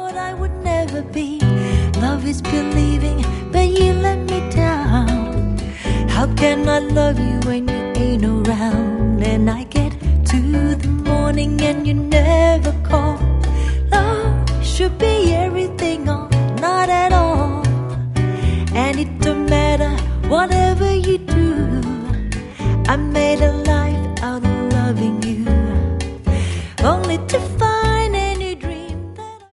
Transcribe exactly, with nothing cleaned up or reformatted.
thought I would never be. Love is believing, but you let me down. How can I love you when you ain't around? And I get to the morning and you never call. Love should be everything or not at all. And it don't matter whatever you do, I'm